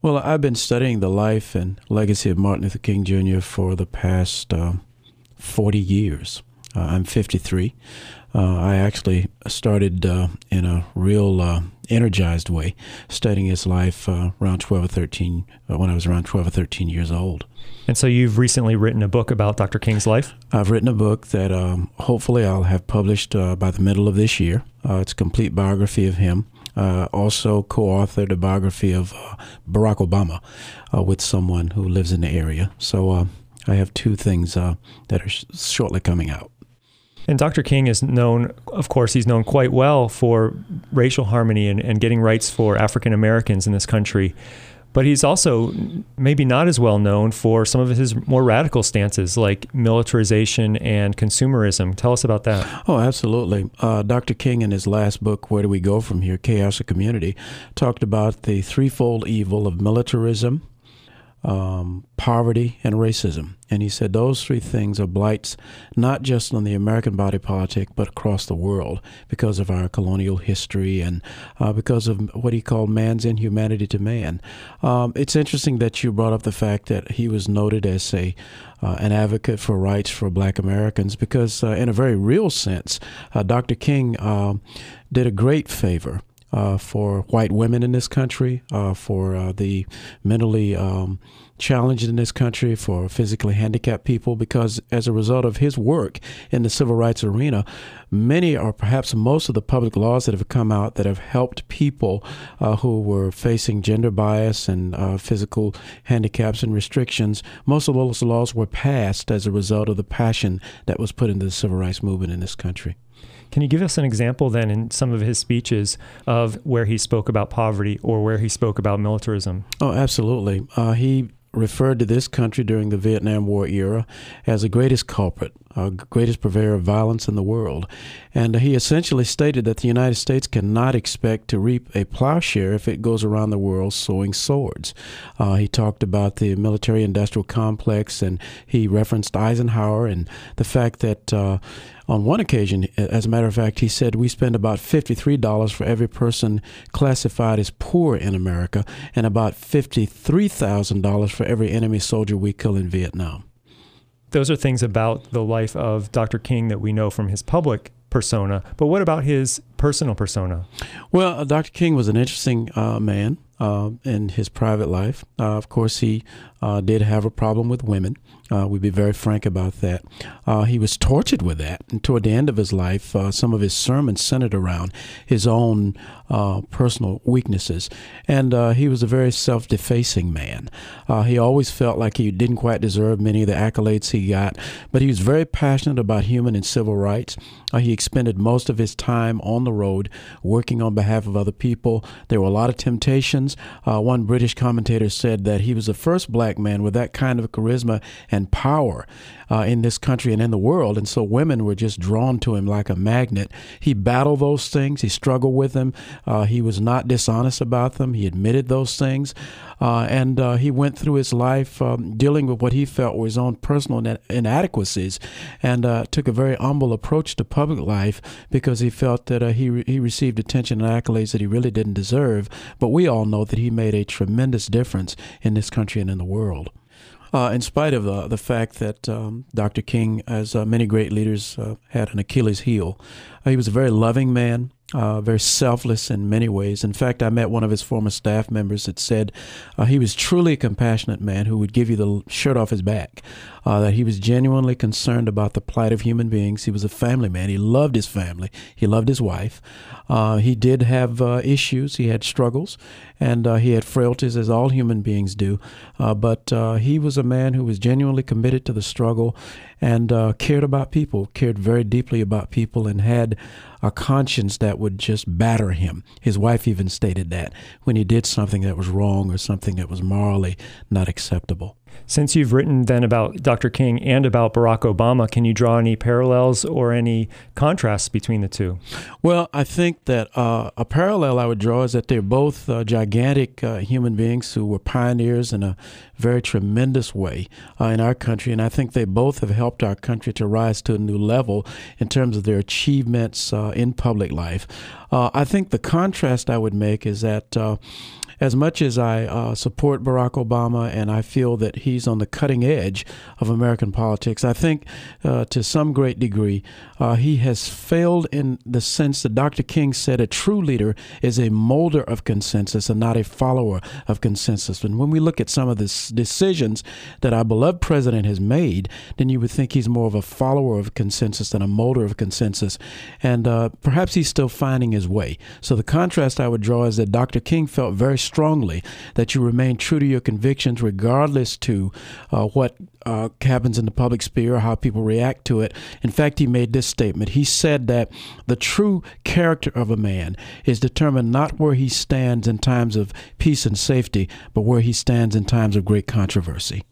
Well, I've been studying the life and legacy of Martin Luther King Jr. for the past 40 years. I'm 53. I actually started in a real energized way studying his life around 12 or 13, when I was around 12 or 13 years old. And so you've recently written a book about Dr. King's life? I've written a book that hopefully I'll have published by the middle of this year. It's a complete biography of him. Also co-authored a biography of Barack Obama with someone who lives in the area. So I have two things that are shortly coming out. And Dr. King is known, of course, he's known quite well for racial harmony and getting rights for African Americans in this country. But he's also maybe not as well known for some of his more radical stances like militarization and consumerism. Tell us about that. Oh, absolutely. Dr. King, in his last book, Where Do We Go From Here? Chaos or Community, talked about the threefold evil of militarism, poverty, and racism. And he said those three things are blights not just on the American body politic, but across the world because of our colonial history and because of what he called man's inhumanity to man. It's interesting that you brought up the fact that he was noted as an advocate for rights for Black Americans because in a very real sense, Dr. King did a great favor for white women in this country, for the mentally challenged in this country, for physically handicapped people, because as a result of his work in the civil rights arena, many or perhaps most of the public laws that have come out that have helped people who were facing gender bias and physical handicaps and restrictions, most of those laws were passed as a result of the passion that was put into the civil rights movement in this country. Can you give us an example then in some of his speeches of where he spoke about poverty or where he spoke about militarism? Oh, absolutely. He referred to this country during the Vietnam War era as the greatest culprit, greatest purveyor of violence in the world. And he essentially stated that the United States cannot expect to reap a plowshare if it goes around the world sowing swords. He talked about the military-industrial complex, and he referenced Eisenhower and the fact that on one occasion, as a matter of fact, he said we spend about $53 for every person classified as poor in America and about $53,000 for every enemy soldier we kill in Vietnam. Those are things about the life of Dr. King that we know from his public persona. But what about his personal persona? Well, Dr. King was an interesting man in his private life. Of course, he did have a problem with women. We'd be very frank about that. He was tortured with that. And toward the end of his life, some of his sermons centered around his own personal weaknesses. And he was a very self-defacing man. He always felt like he didn't quite deserve many of the accolades he got, but he was very passionate about human and civil rights. He expended most of his time on the road working on behalf of other people. There were a lot of temptations. One British commentator said that he was the first Black man with that kind of charisma and power in this country and in the world. And so women were just drawn to him like a magnet. He battled those things. He struggled with them. He was not dishonest about them. He admitted those things. And he went through his life dealing with what he felt were his own personal inadequacies and took a very humble approach to public life because he felt that he received attention and accolades that he really didn't deserve. But we all know that he made a tremendous difference in this country and in the world. In spite of the fact that Dr. King, as many great leaders, had an Achilles heel, he was a very loving man, very selfless in many ways. In fact, I met one of his former staff members that said he was truly a compassionate man who would give you the shirt off his back, that he was genuinely concerned about the plight of human beings. He was a family man. He loved his family. He loved his wife. He did have issues. He had struggles, and he had frailties, as all human beings do. But he was a man who was genuinely committed to the struggle and cared about people, cared very deeply about people, and had a conscience that would just batter him. His wife even stated that when he did something that was wrong or something that was morally not acceptable. Since you've written then about Dr. King and about Barack Obama, can you draw any parallels or any contrasts between the two? Well, I think that a parallel I would draw is that they're both gigantic human beings who were pioneers in a very tremendous way in our country, and I think they both have helped our country to rise to a new level in terms of their achievements in public life. I think the contrast I would make is that as much as I support Barack Obama and I feel that he's on the cutting edge of American politics, I think to some great degree he has failed in the sense that Dr. King said a true leader is a molder of consensus and not a follower of consensus. And when we look at some of the decisions that our beloved president has made, then you would think he's more of a follower of consensus than a molder of consensus. And perhaps he's still finding his way. So the contrast I would draw is that Dr. King felt very strongly that you remain true to your convictions regardless to what happens in the public sphere or how people react to it. In fact, he made this statement. He said that the true character of a man is determined not where he stands in times of peace and safety, but where he stands in times of great controversy.